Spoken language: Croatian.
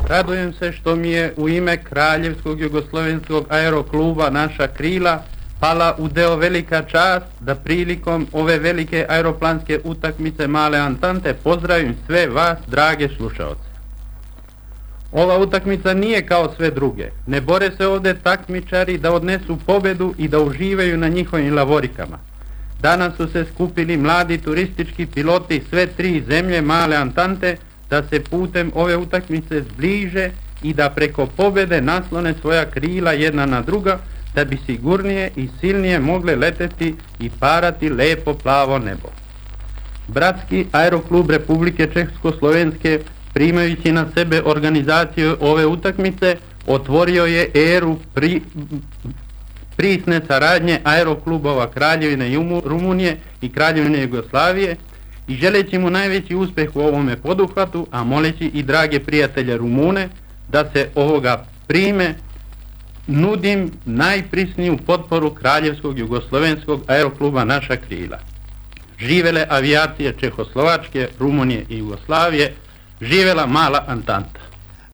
Radujem se što mi je u ime Kraljevskog jugoslovenskog aerokluba Naša krila pala u deo velika čast da prilikom ove velike aeroplanske utakmice Male Antante pozdravim sve vas, drage slušaoce. Ova utakmica nije kao sve druge. Ne bore se ovdje takmičari da odnesu pobedu i da uživaju na njihovim lavorikama. Danas su se skupili mladi turistički piloti sve tri zemlje Male Antante da se putem ove utakmice zbliže i da preko pobjede naslone svoja krila jedna na druga da bi sigurnije i silnije mogle leteti i parati lepo plavo nebo. Bratski aeroklub Republike Čehoslovenske, primajući na sebe organizaciju ove utakmice, otvorio je eru prisne saradnje aeroklubova Kraljevine Rumunije i Kraljevine Jugoslavije i želeći mu najveći uspjeh u ovome poduhvatu, a moleći i drage prijatelje Rumune da se ovoga prime, nudim najprisniju potporu Kraljevskog jugoslovenskog aerokluba Naša krila. Živele avijacije Čehoslovačke, Rumunije i Jugoslavije, živela Mala Antanta.